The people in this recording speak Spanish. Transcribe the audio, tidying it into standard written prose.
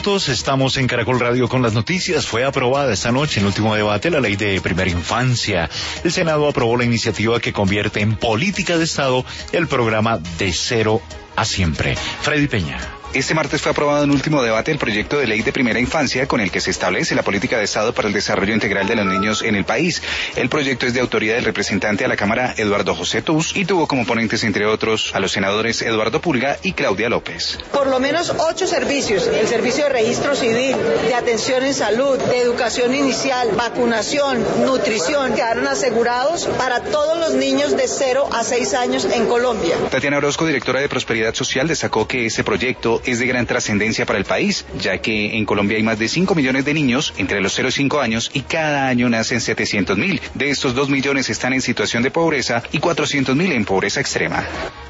minutos, estamos en Caracol Radio con las noticias. Fue aprobada esta noche en el último debate la ley de primera infancia. El Senado aprobó la iniciativa que convierte en política de Estado el programa De Cero a Siempre. Freddy Peña. Este martes fue aprobado en último debate el proyecto de ley de primera infancia con el que se establece la política de Estado para el desarrollo integral de los niños en el país. El proyecto es de autoría del representante a la Cámara Eduardo José Tuz y tuvo como ponentes, entre otros, a los senadores Eduardo Pulga y Claudia López. Por lo menos 8 servicios, el servicio de registro civil, de atención en salud, de educación inicial, vacunación, nutrición, quedaron asegurados para todos los niños de 0 a 6 años en Colombia. Tatiana Orozco, directora de Prosperidad Social, destacó que este proyecto es de gran trascendencia para el país, ya que en Colombia hay más de 5 millones de niños entre los 0 y 5 años y cada año nacen 700.000. De estos 2 millones están en situación de pobreza y 400.000 en pobreza extrema.